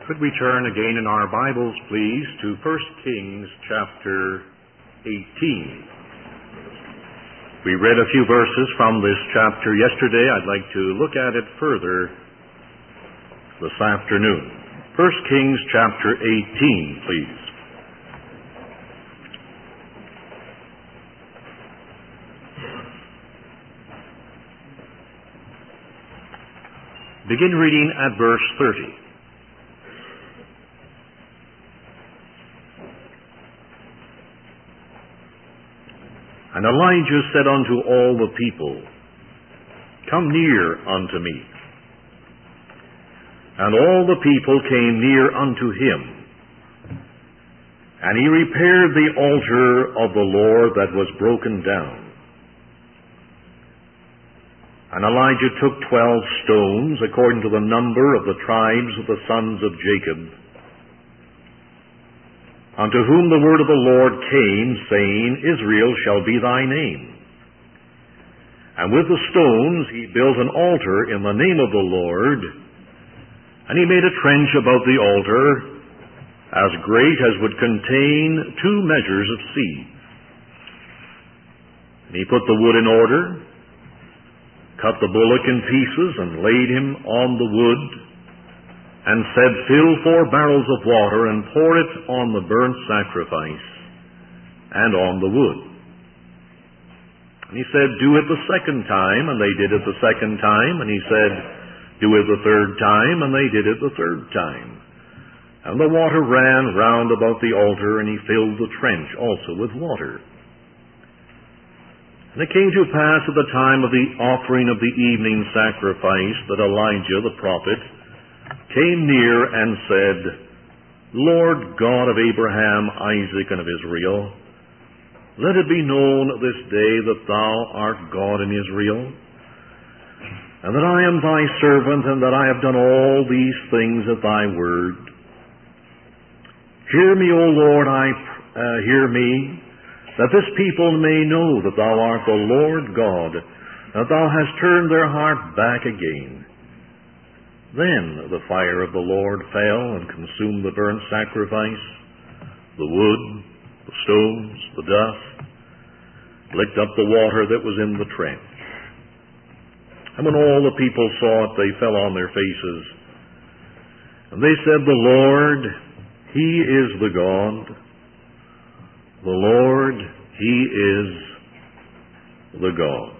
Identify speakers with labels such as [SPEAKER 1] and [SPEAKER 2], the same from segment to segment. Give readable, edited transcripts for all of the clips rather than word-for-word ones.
[SPEAKER 1] Could we turn again in our Bibles, please, to 1 Kings chapter 18. We read a few verses from this chapter yesterday. I'd like to look at it further this afternoon. 1 Kings chapter 18, please. Begin reading at verse 30. And Elijah said unto all the people, Come near unto me. And all the people came near unto him. And he repaired the altar of the Lord that was broken down. And Elijah took 12 stones, according to the number of the tribes of the sons of Jacob, unto whom the word of the Lord came, saying, Israel shall be thy name. And with the stones he built an altar in the name of the Lord, and he made a trench about the altar, as great as would contain 2 measures of seed. And he put the wood in order, cut the bullock in pieces, and laid him on the wood, and said, Fill 4 barrels of water, and pour it on the burnt sacrifice, and on the wood. And he said, Do it the second time, and they did it the second time. And he said, Do it the third time, and they did it the third time. And the water ran round about the altar, and he filled the trench also with water. And it came to pass at the time of the offering of the evening sacrifice that Elijah the prophet came near and said, Lord God of Abraham, Isaac, and of Israel, let it be known this day that thou art God in Israel, and that I am thy servant, and that I have done all these things at thy word. Hear me, O Lord, hear me, that this people may know that thou art the Lord God, that thou hast turned their heart back again. Then the fire of the Lord fell and consumed the burnt sacrifice, the wood, the stones, the dust, licked up the water that was in the trench. And when all the people saw it, they fell on their faces. And they said, The Lord, He is the God. The Lord, He is the God.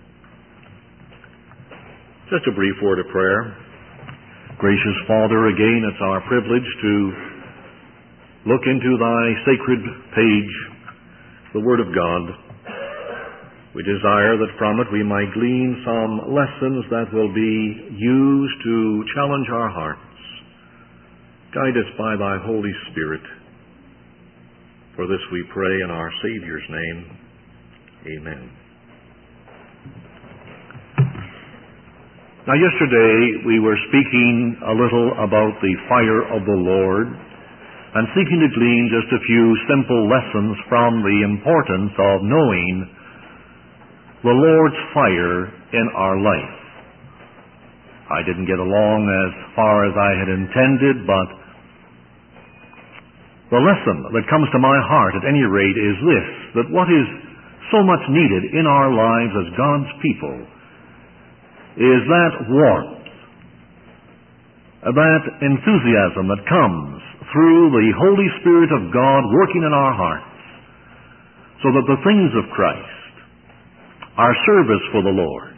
[SPEAKER 1] Just a brief word of prayer. Gracious Father, again, it's our privilege to look into thy sacred page, the Word of God. We desire that from it we might glean some lessons that will be used to challenge our hearts. Guide us by thy Holy Spirit. For this we pray in our Savior's name. Amen. Now, yesterday we were speaking a little about the fire of the Lord and seeking to glean just a few simple lessons from the importance of knowing the Lord's fire in our life. I didn't get along as far as I had intended, but the lesson that comes to my heart at any rate is this, that what is so much needed in our lives as God's people is that warmth, that enthusiasm that comes through the Holy Spirit of God working in our hearts, so that the things of Christ, our service for the Lord,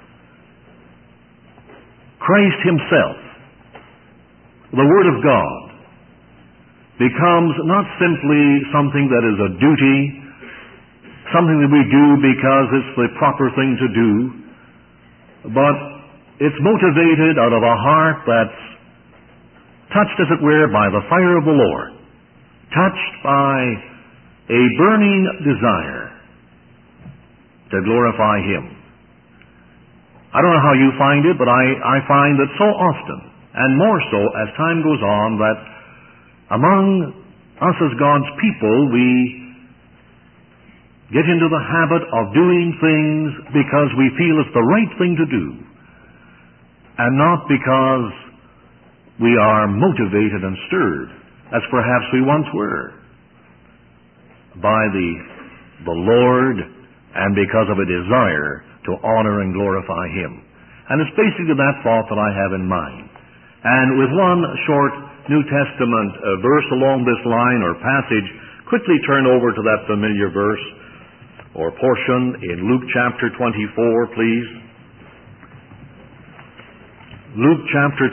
[SPEAKER 1] Christ Himself, the Word of God, becomes not simply something that is a duty, something that we do because it's the proper thing to do, but it's motivated out of a heart that's touched, as it were, by the fire of the Lord, touched by a burning desire to glorify Him. I don't know how you find it, but I find that so often, and more so as time goes on, that among us as God's people, we get into the habit of doing things because we feel it's the right thing to do, and not because we are motivated and stirred, as perhaps we once were, by the Lord and because of a desire to honor and glorify Him. And it's basically that thought that I have in mind. And with one short New Testament verse along this line or passage, quickly turn over to that familiar verse or portion in Luke chapter 24, please. Luke chapter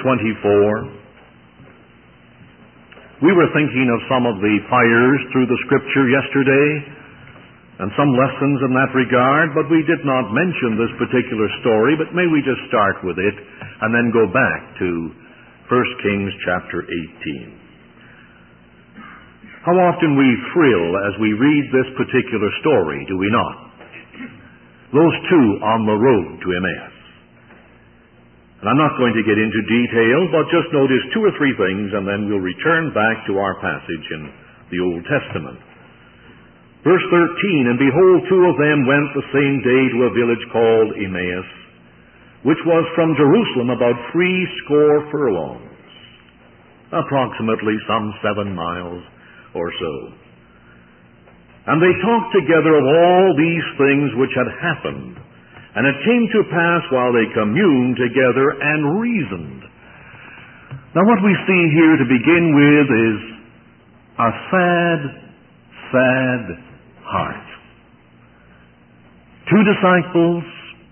[SPEAKER 1] 24. We were thinking of some of the fires through the Scripture yesterday and some lessons in that regard, but we did not mention this particular story, but may we just start with it and then go back to 1 Kings chapter 18. How often we thrill as we read this particular story, do we not? Those two on the road to Emmaus. And I'm not going to get into detail, but just notice two or three things, and then we'll return back to our passage in the Old Testament. Verse 13, and behold, two of them went the same day to a village called Emmaus, which was from Jerusalem about 60 furlongs, approximately some 7 miles or so. And they talked together of all these things which had happened. And it came to pass while they communed together and reasoned. Now what we see here to begin with is a sad, sad heart. Two disciples,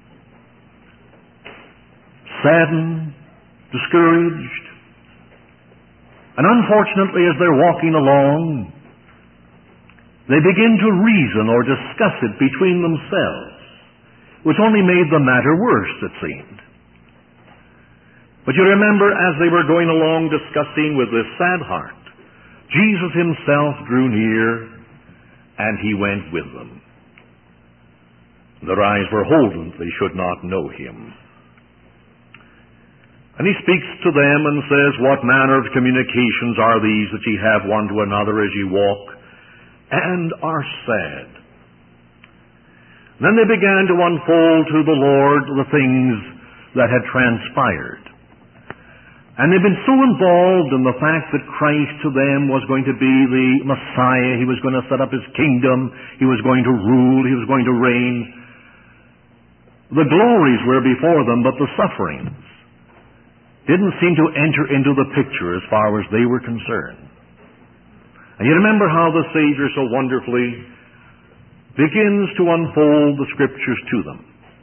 [SPEAKER 1] saddened, discouraged, and unfortunately as they're walking along, they begin to reason or discuss it between themselves, which only made the matter worse, it seemed. But you remember, as they were going along discussing with this sad heart, Jesus Himself drew near, and He went with them. Their eyes were holden, they should not know Him. And He speaks to them and says, what manner of communications are these that ye have one to another as ye walk, and are sad? Then they began to unfold to the Lord the things that had transpired. And they'd been so involved in the fact that Christ to them was going to be the Messiah. He was going to set up His kingdom. He was going to rule. He was going to reign. The glories were before them, but the sufferings didn't seem to enter into the picture as far as they were concerned. And you remember how the Savior so wonderfully begins to unfold the Scriptures to them.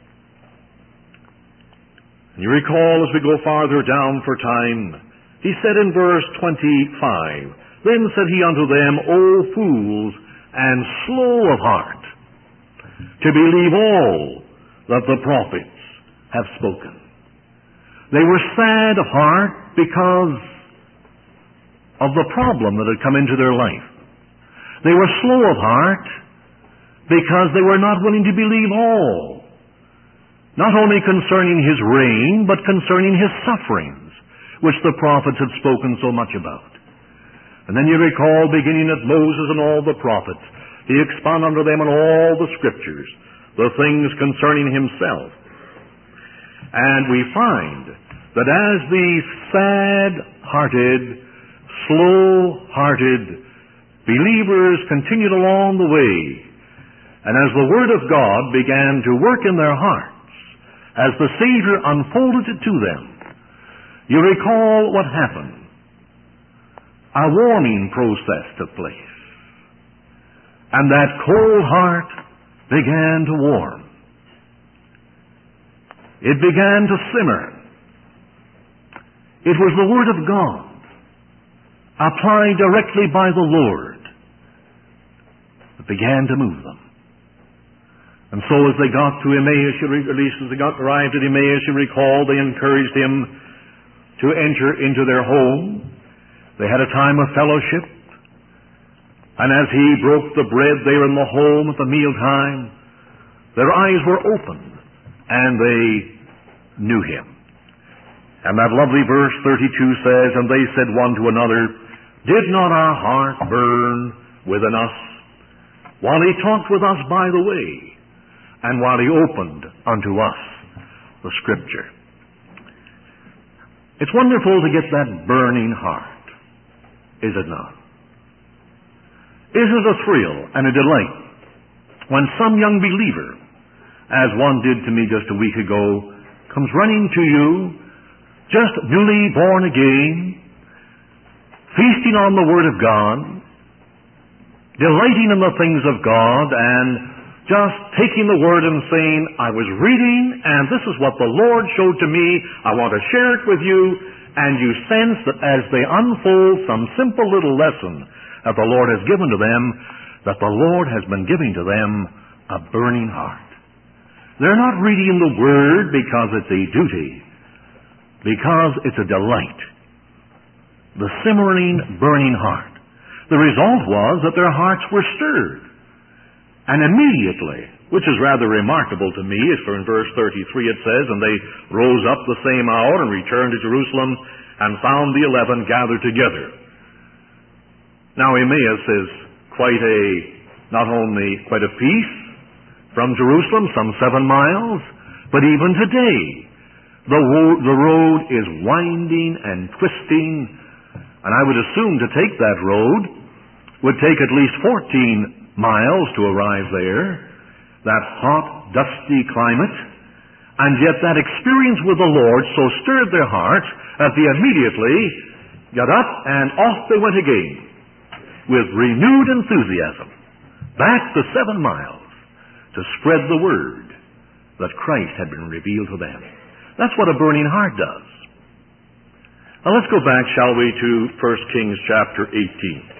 [SPEAKER 1] And you recall as we go farther down for time, He said in verse 25, then said He unto them, O fools, and slow of heart, to believe all that the prophets have spoken. They were sad of heart because of the problem that had come into their life. They were slow of heart because they were not willing to believe all, not only concerning His reign, but concerning His sufferings, which the prophets had spoken so much about. And then you recall, beginning at Moses and all the prophets, He expounded unto them in all the Scriptures the things concerning Himself. And we find that as these sad-hearted, slow-hearted believers continued along the way, and as the Word of God began to work in their hearts, as the Savior unfolded it to them, you recall what happened. A warming process took place. And that cold heart began to warm. It began to simmer. It was the Word of God, applied directly by the Lord, that began to move them. And so as they got to Emmaus, at least as they arrived at Emmaus, you recall, they encouraged Him to enter into their home. They had a time of fellowship. And as He broke the bread there in the home at the mealtime, their eyes were opened, and they knew Him. And that lovely verse 32 says, and they said one to another, did not our heart burn within us while He talked with us by the way, and while He opened unto us the Scripture? It's wonderful to get that burning heart, is it not? Is it a thrill and a delight when some young believer, as one did to me just a week ago, comes running to you, just newly born again, feasting on the Word of God, delighting in the things of God, and just taking the Word and saying, I was reading, and this is what the Lord showed to me. I want to share it with you. And you sense that as they unfold some simple little lesson that the Lord has given to them, that the Lord has been giving to them a burning heart. They're not reading the Word because it's a duty, because it's a delight. The simmering, burning heart. The result was that their hearts were stirred. And immediately, which is rather remarkable to me, is for in verse 33 it says, and they rose up the same hour and returned to Jerusalem and found the 11 gathered together. Now Emmaus is not only quite a piece from Jerusalem, some 7 miles, but even today, the road is winding and twisting, and I would assume to take that road would take at least 14 miles to arrive there, that hot, dusty climate, and yet that experience with the Lord so stirred their hearts that they immediately got up and off they went again with renewed enthusiasm, back the 7 miles to spread the word that Christ had been revealed to them. That's what a burning heart does. Now let's go back, shall we, to 1 Kings chapter 18.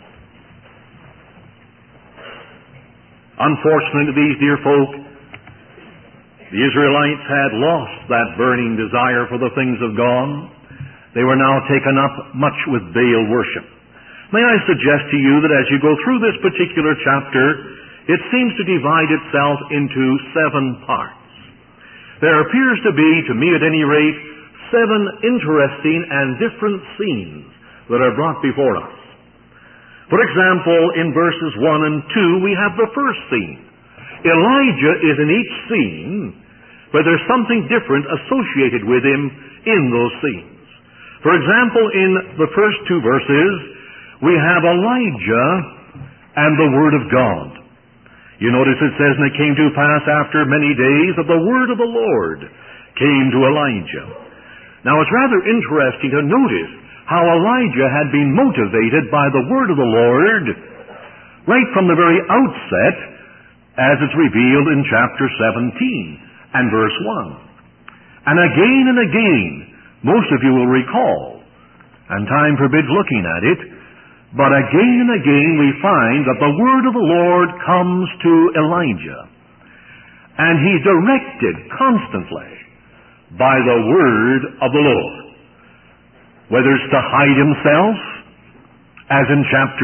[SPEAKER 1] Unfortunately, these dear folk, the Israelites had lost that burning desire for the things of God. They were now taken up much with Baal worship. May I suggest to you that as you go through this particular chapter, it seems to divide itself into 7 parts. There appears to be, to me at any rate, 7 interesting and different scenes that are brought before us. For example, in verses 1 and 2, we have the first scene. Elijah is in each scene, but there's something different associated with him in those scenes. For example, in the first 2 verses, we have Elijah and the Word of God. You notice it says, and it came to pass after many days that the Word of the Lord came to Elijah. Now it's rather interesting to notice how Elijah had been motivated by the Word of the Lord right from the very outset, as it's revealed in chapter 17 and verse 1. And again, most of you will recall, and time forbids looking at it, but again and again we find that the Word of the Lord comes to Elijah. And he's directed constantly by the Word of the Lord. Whether it's to hide himself, as in chapter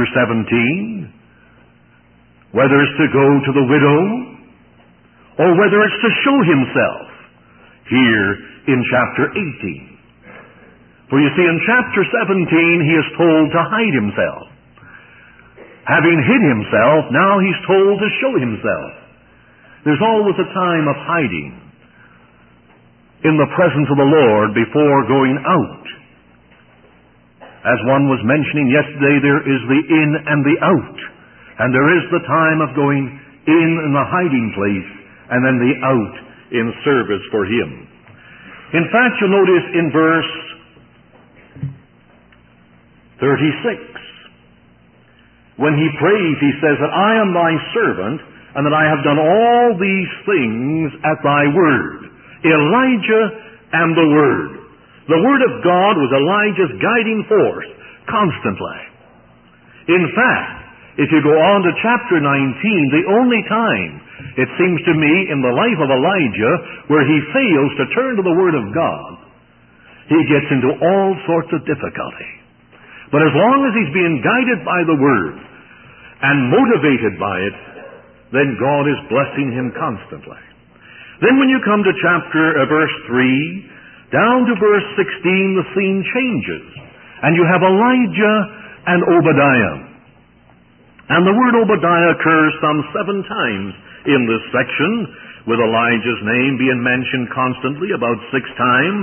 [SPEAKER 1] 17, whether it's to go to the widow, or whether it's to show himself, here in chapter 18. For you see, in chapter 17, he is told to hide himself. Having hid himself, now he's told to show himself. There's always a time of hiding in the presence of the Lord before going out. As one was mentioning yesterday, there is the in and the out. And there is the time of going in the hiding place, and then the out in service for Him. In fact, you'll notice in verse 36, when he prays, he says that I am thy servant, and that I have done all these things at thy word. Elijah and the Word. The Word of God was Elijah's guiding force constantly. In fact, if you go on to chapter 19, the only time, it seems to me, in the life of Elijah, where he fails to turn to the Word of God, he gets into all sorts of difficulty. But as long as he's being guided by the Word and motivated by it, then God is blessing him constantly. Then when you come to verse 3, down to verse 16, the scene changes. And you have Elijah and Obadiah. And the word Obadiah occurs some 7 times in this section, with Elijah's name being mentioned constantly, about 6 times,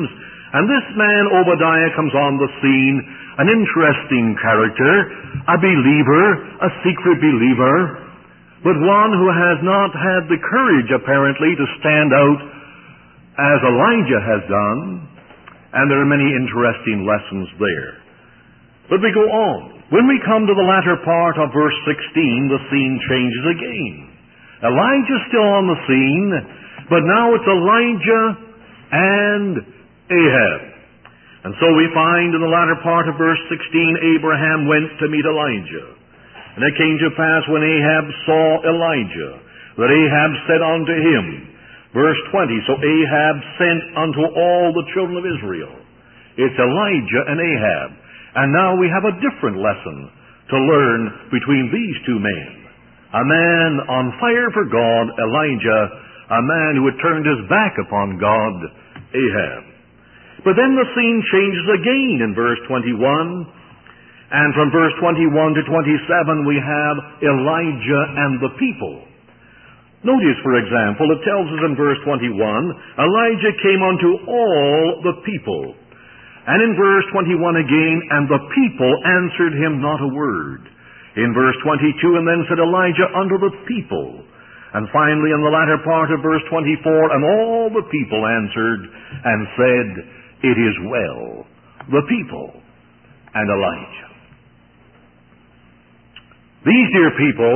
[SPEAKER 1] And this man, Obadiah, comes on the scene, an interesting character, a believer, a secret believer, but one who has not had the courage, apparently, to stand out as Elijah has done, and there are many interesting lessons there. But we go on. When we come to the latter part of verse 16, the scene changes again. Elijah's still on the scene, but now it's Elijah and Ahab. And so we find in the latter part of verse 16, Abraham went to meet Elijah. And it came to pass when Ahab saw Elijah, that Ahab said unto him, verse 20, so Ahab sent unto all the children of Israel. It's Elijah and Ahab. And now we have a different lesson to learn between these two men. A man on fire for God, Elijah, a man who had turned his back upon God, Ahab. But then the scene changes again in verse 21, and from verse 21 to 27 we have Elijah and the people. Notice, for example, it tells us in verse 21, Elijah came unto all the people. And in verse 21 again, and the people answered him not a word. In verse 22, and then said Elijah unto the people. And finally in the latter part of verse 24, and all the people answered and said, it is well. The people and Elijah. These dear people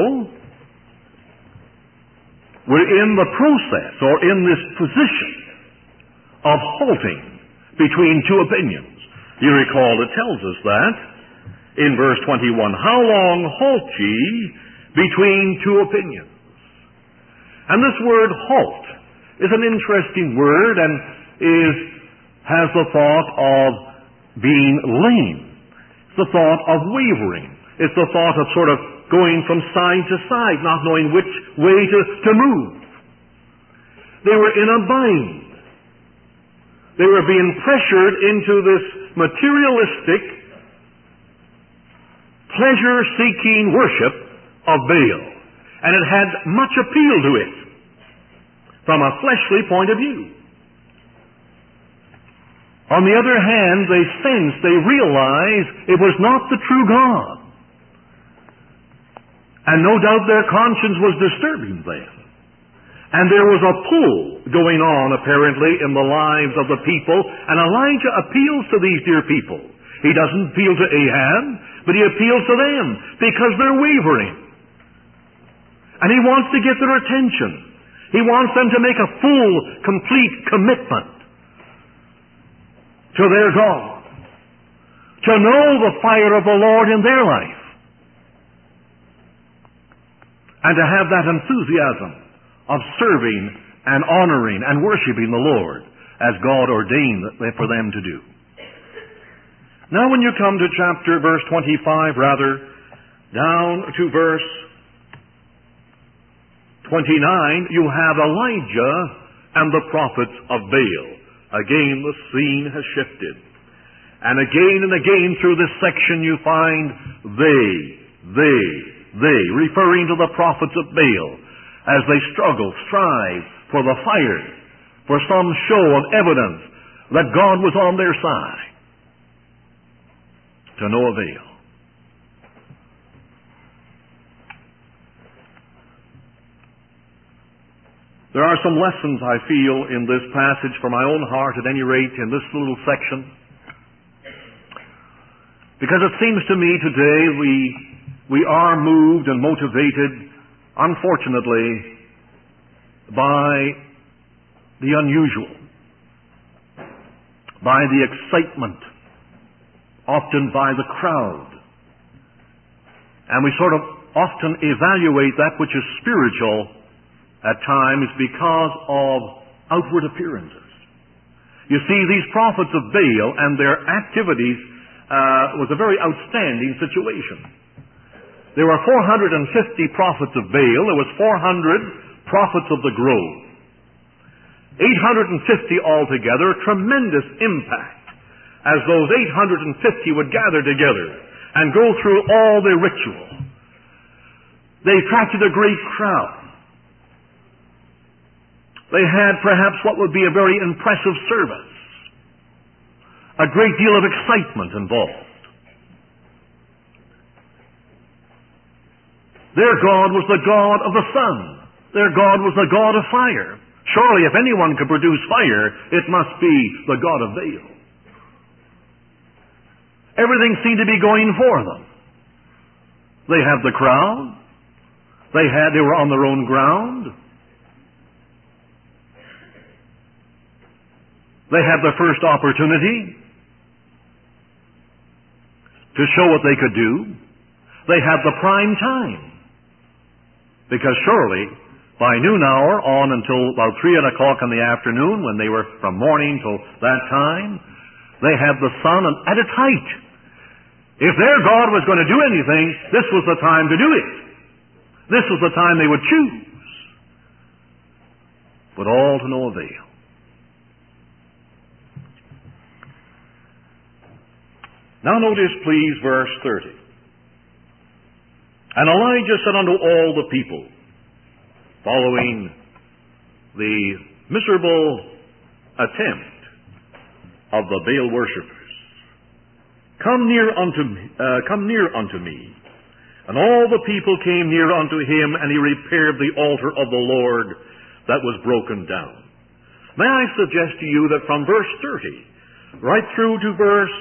[SPEAKER 1] were in the process, or in this position, of halting between two opinions. You recall it tells us that in verse 21, how long halt ye between two opinions? And this word halt is an interesting word and has the thought of being lame. It's the thought of wavering. It's the thought of sort of going from side to side, not knowing which way to move. They were in a bind. They were being pressured into this materialistic, pleasure-seeking worship of Baal. And it had much appeal to it from a fleshly point of view. On the other hand, they realized it was not the true God. And no doubt their conscience was disturbing them. And there was a pull going on, apparently, in the lives of the people. And Elijah appeals to these dear people. He doesn't appeal to Ahab, but he appeals to them because they're wavering. And he wants to get their attention. He wants them to make a full, complete commitment to their God. To know the fire of the Lord in their life. And to have that enthusiasm of serving and honoring and worshiping the Lord as God ordained for them to do. Now when you come to verse 25, down to verse 29, you have Elijah and the prophets of Baal. Again, the scene has shifted. And again through this section you find they, referring to the prophets of Baal, as they strive for the fire, for some show of evidence that God was on their side. To no avail. There are some lessons, I feel, in this passage for my own heart, at any rate, in this little section. Because it seems to me today we are moved and motivated, unfortunately, by the unusual, by the excitement, often by the crowd. And we sort of often evaluate that which is spiritual at times because of outward appearances. You see, these prophets of Baal and their activities was a very outstanding situation. There were 450 prophets of Baal. There was 400 prophets of the grove. 850 altogether, tremendous impact, as those 850 would gather together and go through all their ritual. They attracted a great crowd. They had perhaps what would be a very impressive service. a great deal of excitement involved. Their God was the God of the sun. Their God was the God of fire. Surely, if anyone could produce fire, it must be the God of Baal. Everything seemed to be going for them. They had the crowd. They were on their own ground. They had the first opportunity to show what they could do. They had the prime time. Because surely, by noon hour on until about 3 o'clock in the afternoon, when they were from morning till that time, they had the sun at its height. If their God was going to do anything, this was the time to do it. This was the time they would choose. But all to no avail. Now notice, please, verse 30. And Elijah said unto all the people, following the miserable attempt of the Baal worshippers, Come near unto me. And all the people came near unto him, and he repaired the altar of the Lord that was broken down. May I suggest to you that from verse 30 right through to verse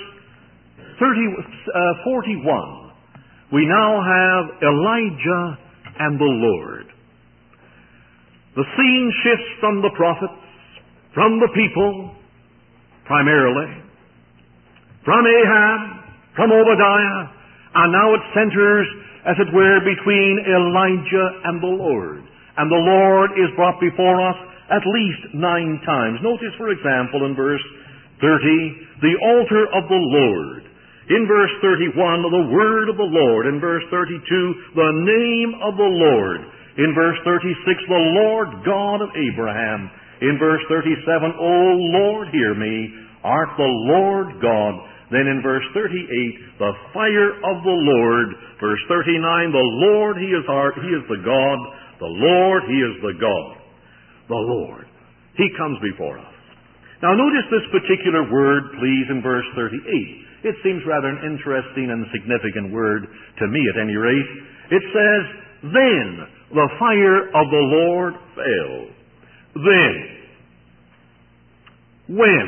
[SPEAKER 1] 41, we now have Elijah and the Lord. The scene shifts from the prophets, from the people, primarily, from Ahab, from Obadiah, and now it centers, as it were, between Elijah and the Lord. And the Lord is brought before us at least 9 times. Notice, for example, in verse 30, the altar of the Lord. In verse 31, the word of the Lord. In verse 32, the name of the Lord. In verse 36, the Lord God of Abraham. In verse 37, O Lord, hear me, art the Lord God. Then in verse 38, the fire of the Lord. Verse 39, the Lord, He is the God. The Lord, He is the God. The Lord. He comes before us. Now notice this particular word, please, in verse 38. It seems rather an interesting and significant word, to me at any rate. It says, then the fire of the Lord fell. Then. When?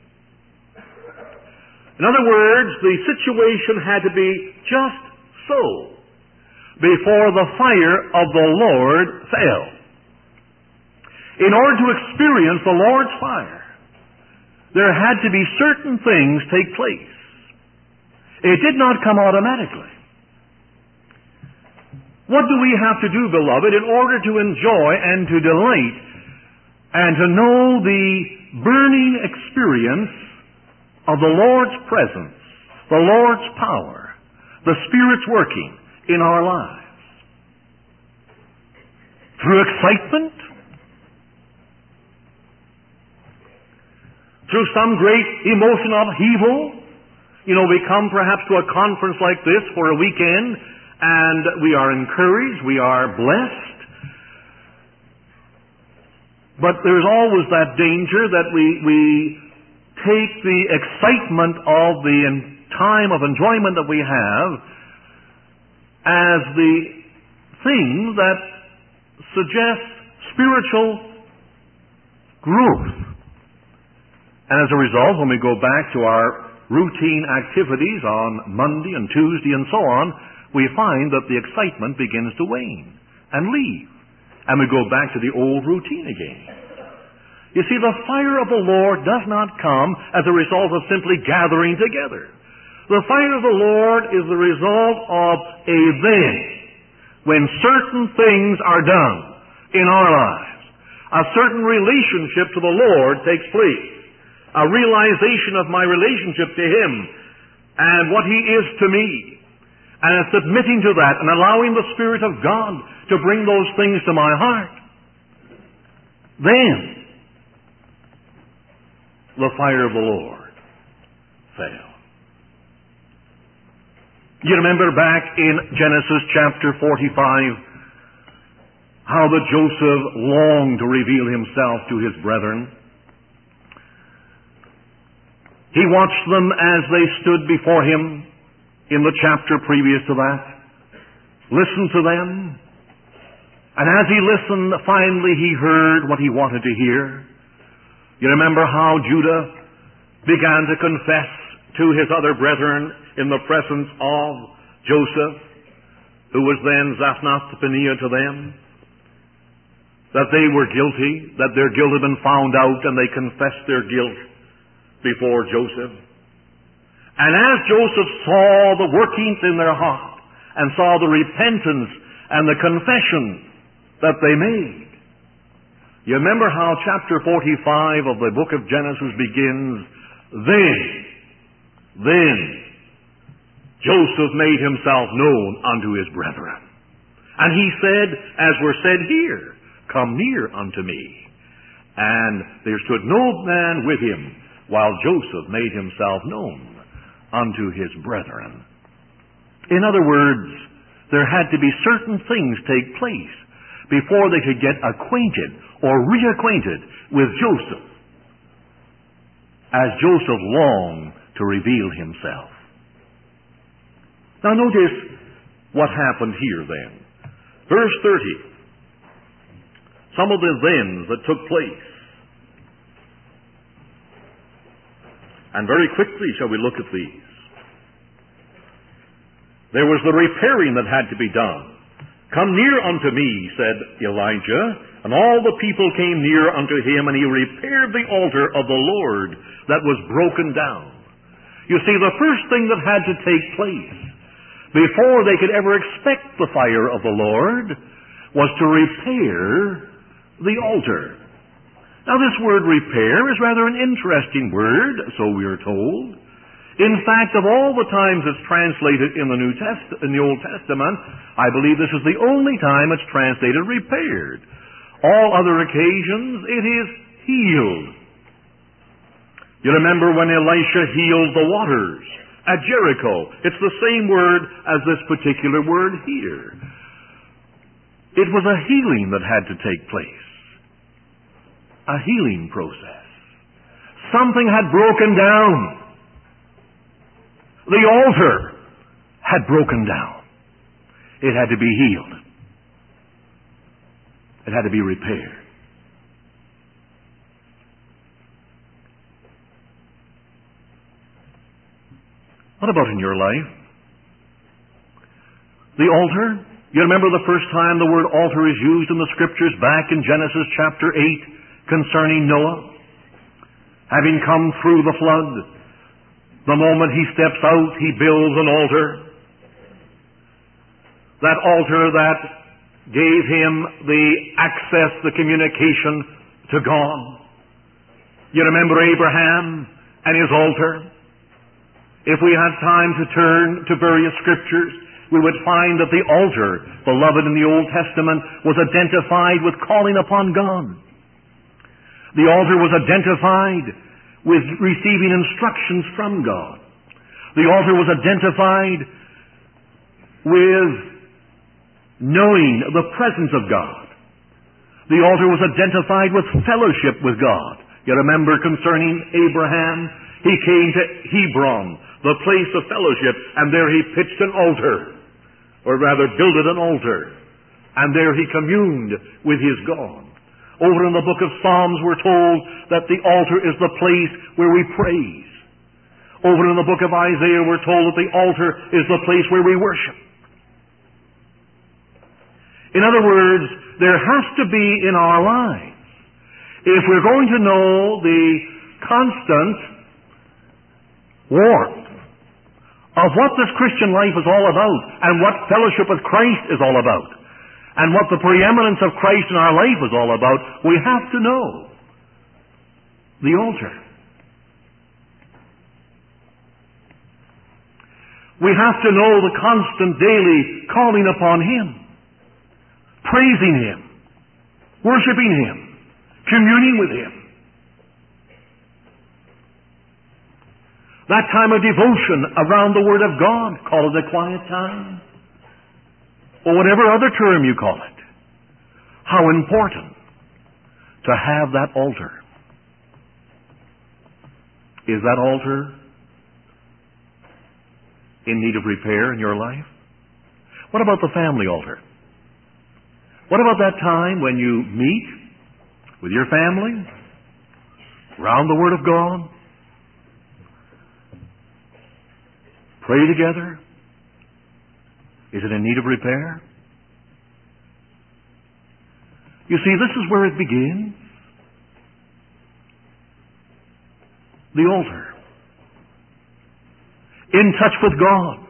[SPEAKER 1] In other words, the situation had to be just so before the fire of the Lord fell. In order to experience the Lord's fire, there had to be certain things take place. It did not come automatically. What do we have to do, beloved, in order to enjoy and to delight and to know the burning experience of the Lord's presence, the Lord's power, the Spirit's working in our lives? Through excitement? Through some great emotional upheaval? You know, we come perhaps to a conference like this for a weekend, and we are encouraged, we are blessed. But there's always that danger that we take the excitement of the time of enjoyment that we have as the thing that suggests spiritual growth. And as a result, when we go back to our routine activities on Monday and Tuesday and so on, we find that the excitement begins to wane and leave. And we go back to the old routine again. You see, the fire of the Lord does not come as a result of simply gathering together. The fire of the Lord is the result of a then, when certain things are done in our lives. A certain relationship to the Lord takes place. A realization of my relationship to Him and what He is to me. And submitting to that and allowing the Spirit of God to bring those things to my heart. Then, the fire of the Lord fell. You remember back in Genesis chapter 45 how that Joseph longed to reveal himself to his brethren. He watched them as they stood before him in the chapter previous to that, listened to them, and as he listened, finally he heard what he wanted to hear. You remember how Judah began to confess to his other brethren in the presence of Joseph, who was then Zaphnath-Paneah to them, that they were guilty, that their guilt had been found out, and they confessed their guilt before Joseph. And as Joseph saw the workings in their heart, and saw the repentance and the confession that they made, you remember how chapter 45 of the book of Genesis begins, Then Joseph made himself known unto his brethren. And he said, as we're said here, Come near unto me. And there stood no man with him, while Joseph made himself known unto his brethren. In other words, there had to be certain things take place before they could get acquainted or reacquainted with Joseph, as Joseph longed to reveal himself. Now notice what happened here then. Verse 30. Some of the thens that took place. And very quickly shall we look at these. There was the repairing that had to be done. Come near unto me, said Elijah, and all the people came near unto him, and he repaired the altar of the Lord that was broken down. You see, the first thing that had to take place before they could ever expect the fire of the Lord was to repair the altar. Now this word repair is rather an interesting word, so we are told. In fact, of all the times it's translated in the Old Testament, I believe this is the only time it's translated repaired. All other occasions it is healed. You remember when Elisha healed the waters at Jericho. It's the same word as this particular word here. It was a healing that had to take place. A healing process. Something had broken down. The altar had broken down. It had to be healed. It had to be repaired. What about in your life? The altar? You remember the first time the word altar is used in the Scriptures back in Genesis chapter 8 concerning Noah? Having come through the flood, the moment he steps out, he builds an altar. That altar that gave him the access, the communication to God. You remember Abraham and his altar? If we had time to turn to various scriptures, we would find that the altar, beloved, in the Old Testament, was identified with calling upon God. The altar was identified with receiving instructions from God. The altar was identified with knowing the presence of God. The altar was identified with fellowship with God. You remember concerning Abraham, he came to Hebron, the place of fellowship, and there he pitched an altar, or rather builded an altar, and there he communed with his God. Over in the book of Psalms we're told that the altar is the place where we praise. Over in the book of Isaiah we're told that the altar is the place where we worship. In other words, there has to be in our lives, if we're going to know the constant warmth of what this Christian life is all about, and what fellowship with Christ is all about, and what the preeminence of Christ in our life is all about, we have to know the altar. We have to know the constant daily calling upon Him, praising Him, worshiping Him, communing with Him. That time of devotion around the Word of God, call it a quiet time, or whatever other term you call it. How important to have that altar. Is that altar in need of repair in your life? What about the family altar? What about that time when you meet with your family around the Word of God, pray together? Is it in need of repair? You see, this is where it begins. The altar. In touch with God.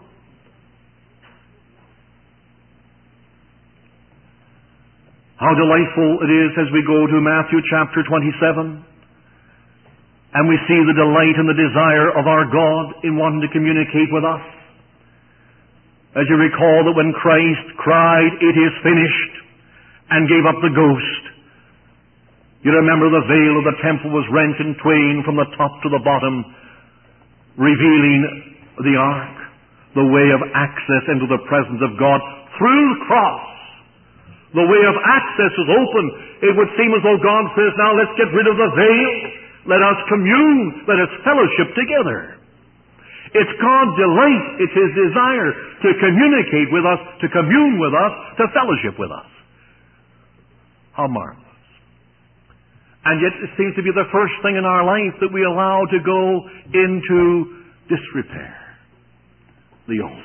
[SPEAKER 1] How delightful it is as we go to Matthew chapter 27 and we see the delight and the desire of our God in wanting to communicate with us. As you recall that when Christ cried, "It is finished," and gave up the ghost, you remember the veil of the temple was rent in twain from the top to the bottom, revealing the ark, the way of access into the presence of God through the cross. The way of access is open. It would seem as though God says, now let's get rid of the veil. Let us commune. Let us fellowship together. It's God's delight. It's His desire to communicate with us, to commune with us, to fellowship with us. How marvelous. And yet it seems to be the first thing in our life that we allow to go into disrepair. The altar.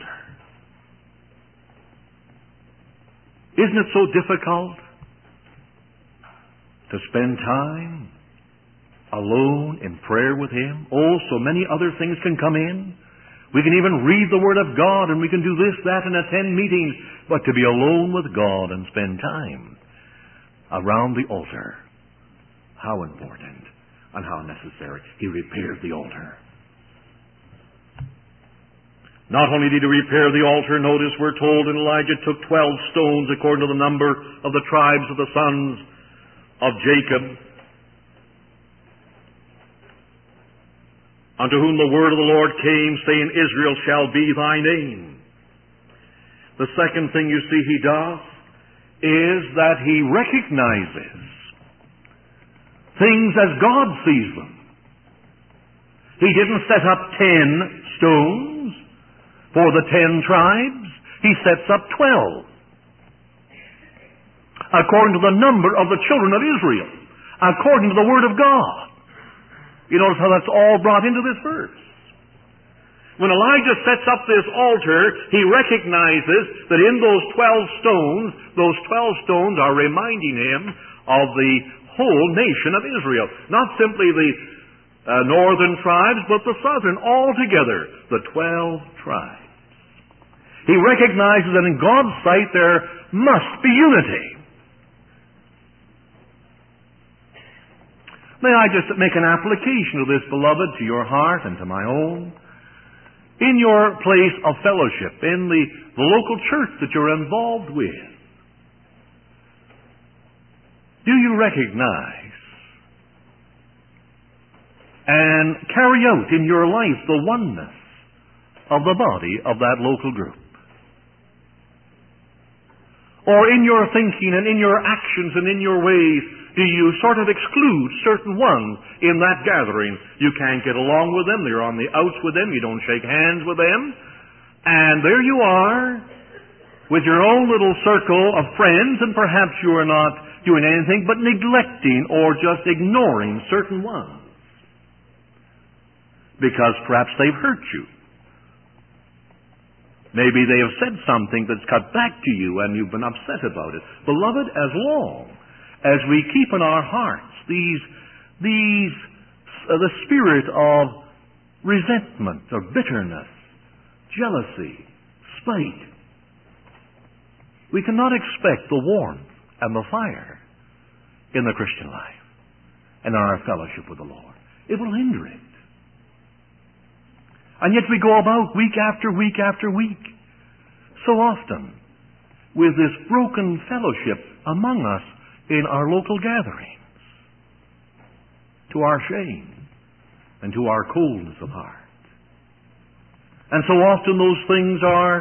[SPEAKER 1] Isn't it so difficult to spend time alone in prayer with Him? Oh, so many other things can come in. We can even read the Word of God, and we can do this, that, and attend meetings. But to be alone with God and spend time around the altar, how important and how necessary. He repaired the altar. Not only did He repair the altar, notice we're told in Elijah took 12 stones according to the number of the tribes of the sons of Jacob, unto whom the word of the Lord came, saying, Israel shall be thy name. The second thing you see He does is that He recognizes things as God sees them. He didn't set up 10 stones for the 10 tribes. He sets up 12. According to the number of the children of Israel. According to the Word of God. You notice how that's all brought into this verse. When Elijah sets up this altar, he recognizes that in those 12 stones are reminding him of the whole nation of Israel. Not simply the northern tribes, but the southern, all together. The 12 tribes. He recognizes that in God's sight there must be unity. May I just make an application of this, beloved, to your heart and to my own? In your place of fellowship, in the local church that you're involved with, do you recognize and carry out in your life the oneness of the body of that local group? Or in your thinking and in your actions and in your ways, do you sort of exclude certain ones in that gathering? You can't get along with them. You're on the outs with them. You don't shake hands with them. And there you are with your own little circle of friends, and perhaps you are not doing anything but neglecting or just ignoring certain ones. Because perhaps they've hurt you. Maybe they have said something that's cut back to you and you've been upset about it. Beloved, as long as we keep in our hearts the spirit of resentment or bitterness, jealousy, spite, we cannot expect the warmth and the fire in the Christian life and in our fellowship with the Lord. It will hinder it. And yet we go about week after week after week, so often, with this broken fellowship among us in our local gatherings, to our shame and to our coldness of heart. And so often those things are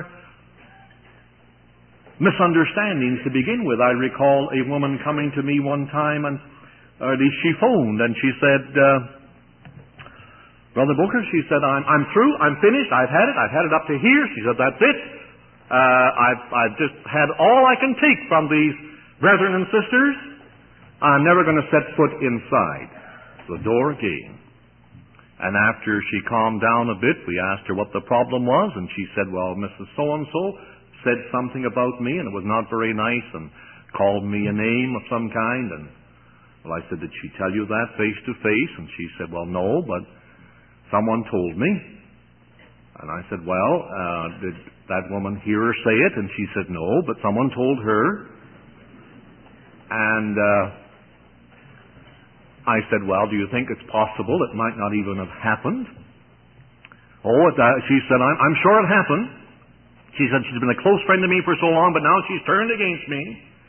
[SPEAKER 1] misunderstandings to begin with. I recall a woman coming to me one time, and she phoned and she said, Brother Booker, she said, I'm through, I'm finished, I've had it up to here. She said, that's it. I've just had all I can take from these brethren and sisters. I'm never going to set foot inside the door again. And after she calmed down a bit, we asked her what the problem was, and she said, well, Mrs. So-and-so said something about me, and it was not very nice, and called me a name of some kind. And well, I said, did she tell you that face to face? And she said, well, no, but someone told me. And I said, well, did that woman hear her say it? And she said, no, but someone told her. And I said, well, do you think it's possible it might not even have happened? She said, I'm sure it happened. She said she's been a close friend to me for so long, but now she's turned against me.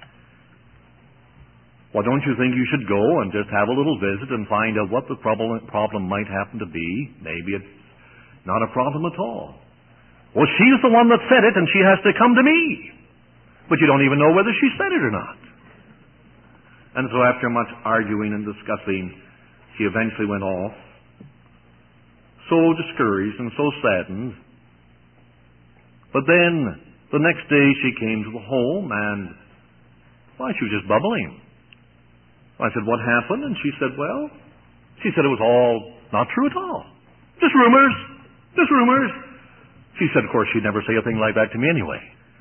[SPEAKER 1] Well, don't you think you should go and just have a little visit and find out what the problem might happen to be? Maybe it's not a problem at all. Well, she's the one that said it, and she has to come to me. But you don't even know whether she said it or not. And so after much arguing and discussing, she eventually went off, so discouraged and so saddened. But then, the next day she came to the home, and, why, she was just bubbling. I said, what happened? And she said, she said it was all not true at all. Just rumors. Just rumors. She said, of course, she'd never say a thing like that to me anyway.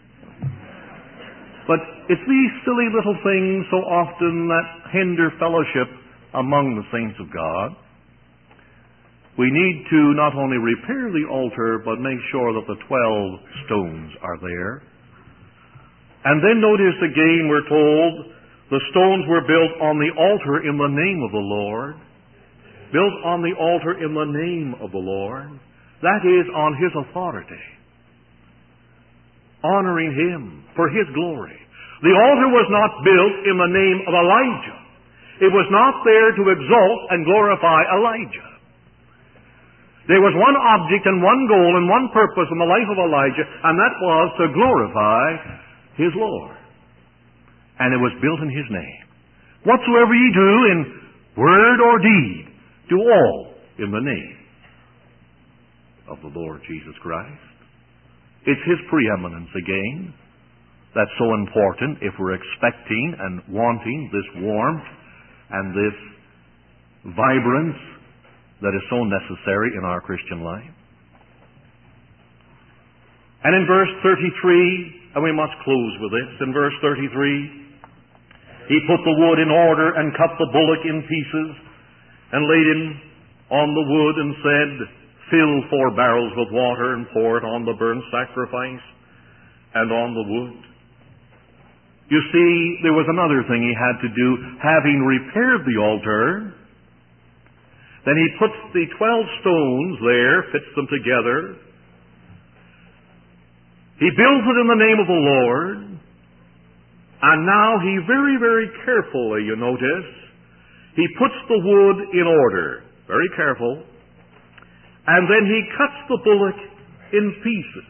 [SPEAKER 1] But it's these silly little things so often that hinder fellowship among the saints of God. We need to not only repair the altar, but make sure that the 12 stones are there. And then notice again, we're told, the stones were built on the altar in the name of the Lord. Built on the altar in the name of the Lord. That is, on His authority. Honoring Him for His glory. The altar was not built in the name of Elijah. It was not there to exalt and glorify Elijah. There was one object and one goal and one purpose in the life of Elijah, and that was to glorify his Lord. And it was built in His name. Whatsoever ye do in word or deed, do all in the name of the Lord Jesus Christ. It's His preeminence again that's so important if we're expecting and wanting this warmth and this vibrance that is so necessary in our Christian life. And in verse 33, and we must close with this, in verse 33, he put the wood in order and cut the bullock in pieces and laid him on the wood and said, fill 4 barrels with water and pour it on the burnt sacrifice and on the wood. You see, there was another thing he had to do. Having repaired the altar, then he puts the 12 stones there, fits them together. He builds it in the name of the Lord. And now he very, very carefully, you notice, he puts the wood in order. Very careful. And then he cuts the bullock in pieces.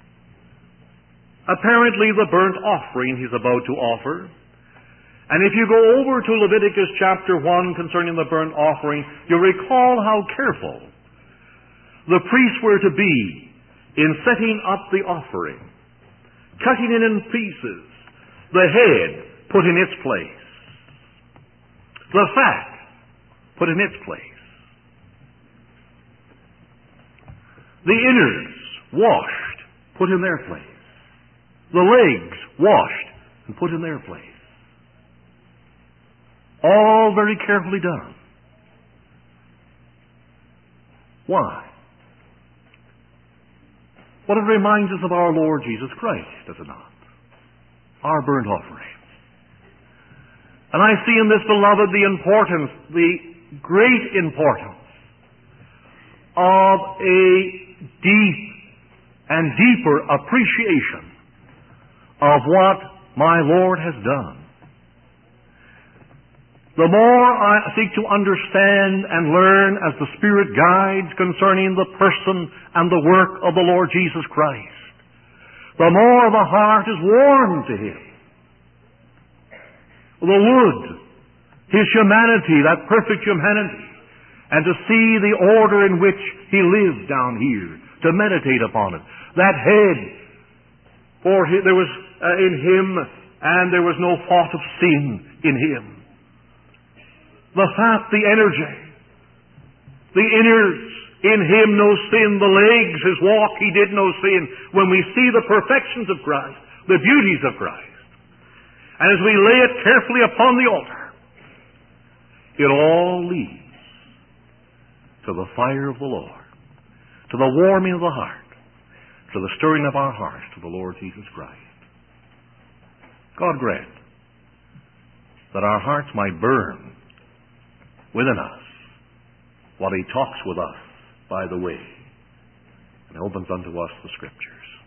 [SPEAKER 1] Apparently the burnt offering he's about to offer. And if you go over to Leviticus chapter 1 concerning the burnt offering, you'll recall how careful the priests were to be in setting up the offering. Cutting it in pieces. The head put in its place. The fat put in its place. The innards washed, put in their place. The legs washed and put in their place. All very carefully done. Why? Well, it reminds us of our Lord Jesus Christ, does it not? Our burnt offering. And I see in this, beloved, the importance, the great importance of a deep and deeper appreciation of what my Lord has done. The more I seek to understand and learn as the Spirit guides concerning the person and the work of the Lord Jesus Christ, the more the heart is warmed to Him. The wood, His humanity, that perfect humanity, and to see the order in which He lived down here, to meditate upon it. That head, for there was in Him, and there was no thought of sin in Him. The fat, the energy, the innards, in Him no sin, the legs, His walk, He did no sin. When we see the perfections of Christ, the beauties of Christ, and as we lay it carefully upon the altar, it all leads to the fire of the Lord, to the warming of the heart, to the stirring of our hearts to the Lord Jesus Christ. God grant that our hearts might burn within us while He talks with us by the way and opens unto us the Scripture.